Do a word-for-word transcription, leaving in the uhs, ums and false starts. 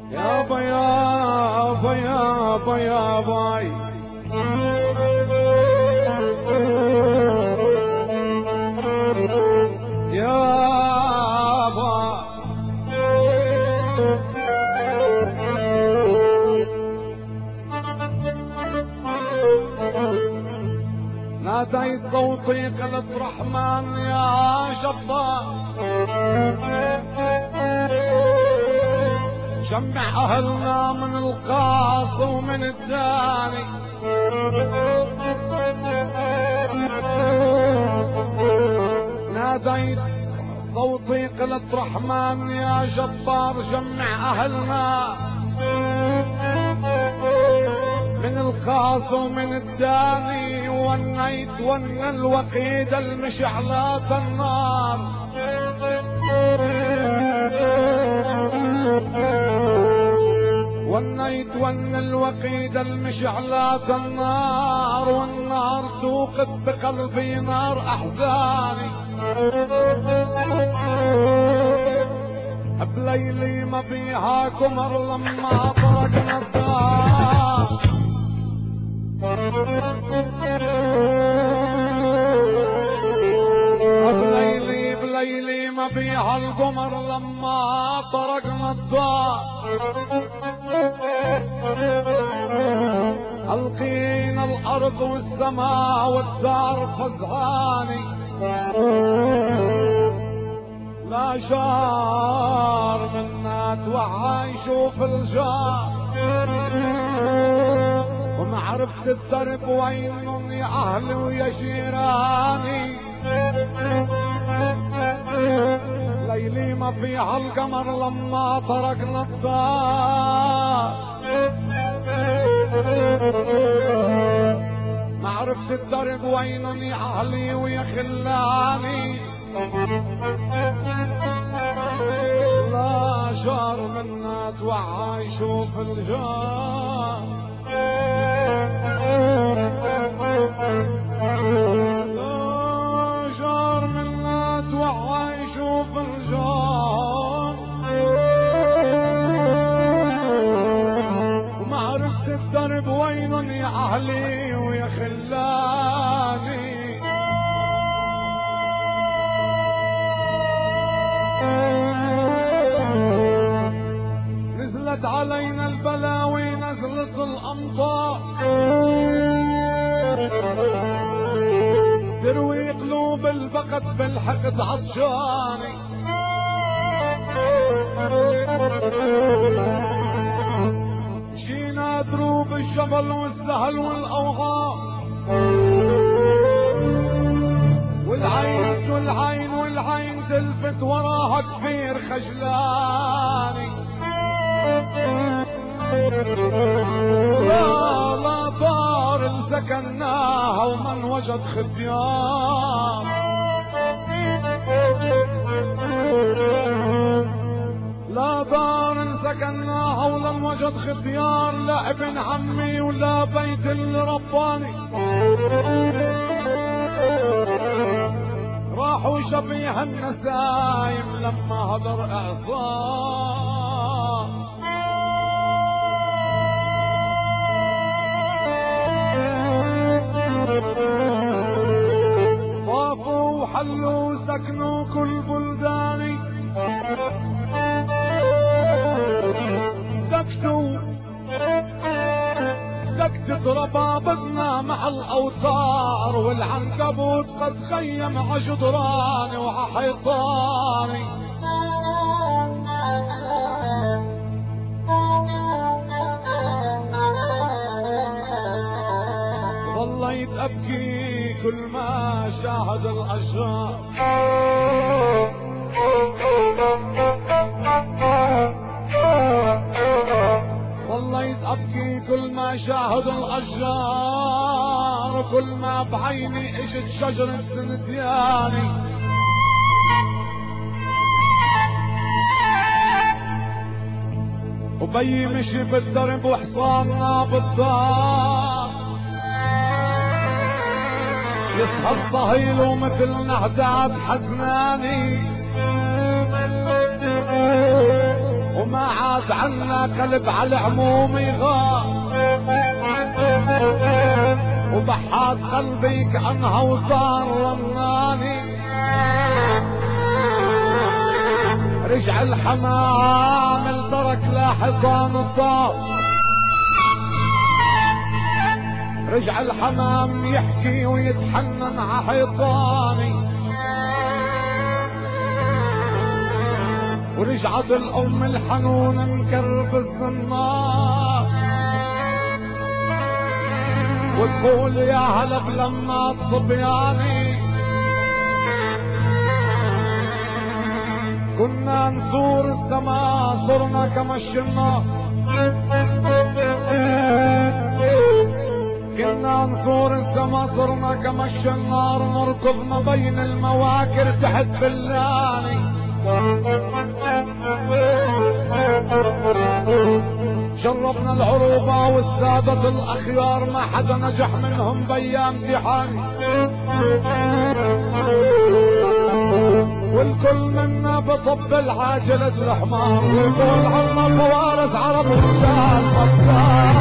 يابا يابا يابا يابا يابا ناديت صوتي قلت رحمن يا جبار جمع أهلنا من القاص ومن الداني ناديت صوتي قلت رحمن يا جبار جمع أهلنا من القاص ومن الداني ونيت ون الوقيد المشعلات النار ونيت ون الوقيد المشعلات النار والنار توقد بقلبي نار احزاني بليلي ما بيها قمر لما طرقنا الدار بليلي بليلي ما بيها القمر لما طرقنا الدار القينا الارض والسماء والدار فزعاني لا جار منا توعى يشوف الجار وما عرفت الدرب وينهم يا اهلي ويا جيراني ليلي ما فيها القمر لما طرقنا الدار ما عرفت الدرب وينهم يا اهلي ويا خلاني لا جار منا توعى يشوف الجار لا جار منا توعى يشوف الجار وما عرفت الدرب وينن يا اهلي ويا خلاني نزلت علينا البلاوي نزلت الامطار تروي قلوب البقت بالحقد عطشاني جينا دروب الجبل والسهل والاوغام والعين والعين والعين تلفت وراها كثير خجلاني لا لا دار سكناها ومن وجد ختيار لا دار سكناها ولم وجد ختيار لا ابن عمي ولا بيت اللي رباني راحوا شبيه النسايم لما هدر اعصار طافوا وحلوا سكنوا كل بلداني سكتوا سكتت ربابتنا مع الاوتار والعنكبوت قد خيم عجدراني وعحيطاني ظليت ابكي كل ما شاهد الاشرار ظليت ابكي كل ما شاهد الاشجار كل ما بعيني اجت شجرة سنتياني وبي مشي بالدرب وحصاننا بالدار يصحى الصهيل ومثل نهدات حسناني وما بحات عنا قلب على العموم يغار، وبحات قلبي كأنها وطار رناني. رجع الحمام الترك لا حصان الطار، رجع الحمام يحكي ويتحنن ع حيطاني. ورجعت الأم الحنونة مكرب الزنار، وتقول يا هلب لما صبياني كنا نزور السما صرنا كمش النار، كنا نزور السما صرنا كمش النار، نركض ما بين المواكر تحت بلاني. جربنا العروبة والسادة الأخيار ما حدا نجح منهم بأيام امتحاني، والكل منا بطب العاجلة الحمار، ويقول عنا فوارس عرب ورجال مطار.